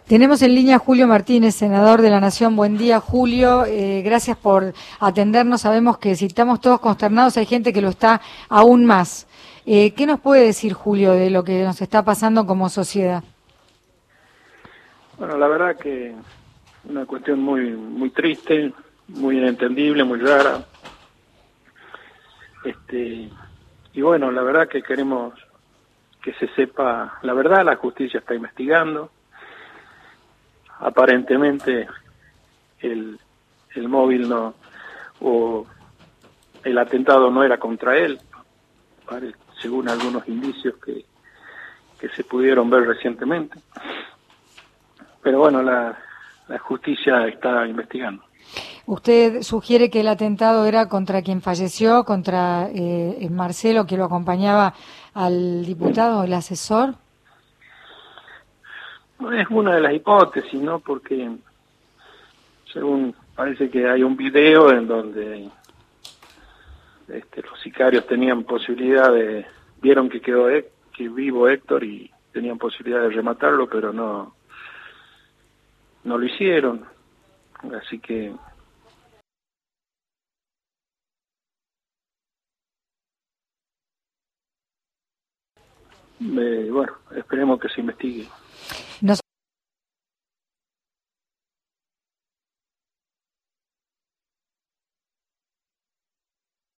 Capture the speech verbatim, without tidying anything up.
Tenemos en línea a Julio Martínez, senador de la Nación. Buen día, Julio. Eh, gracias por atendernos. Sabemos que si estamos todos consternados, hay gente que lo está aún más. Eh, ¿Qué nos puede decir, Julio, de lo que nos está pasando como sociedad? Bueno, la verdad que una cuestión muy muy triste, muy inentendible, muy rara. Este, y bueno, la verdad que queremos que se sepa la verdad. La justicia está investigando. Aparentemente el, el móvil no, o el atentado no era contra él, según algunos indicios que, que se pudieron ver recientemente. Pero bueno, la, la justicia está investigando. ¿Usted sugiere que el atentado era contra quien falleció, contra eh, Marcelo, que lo acompañaba al diputado, el asesor? No es una de las hipótesis, ¿no? Porque según parece que hay un video en donde este, los sicarios tenían posibilidad de, vieron que quedó que vivo Héctor y tenían posibilidad de rematarlo, pero no, no lo hicieron. Así que eh, bueno, esperemos que se investigue. No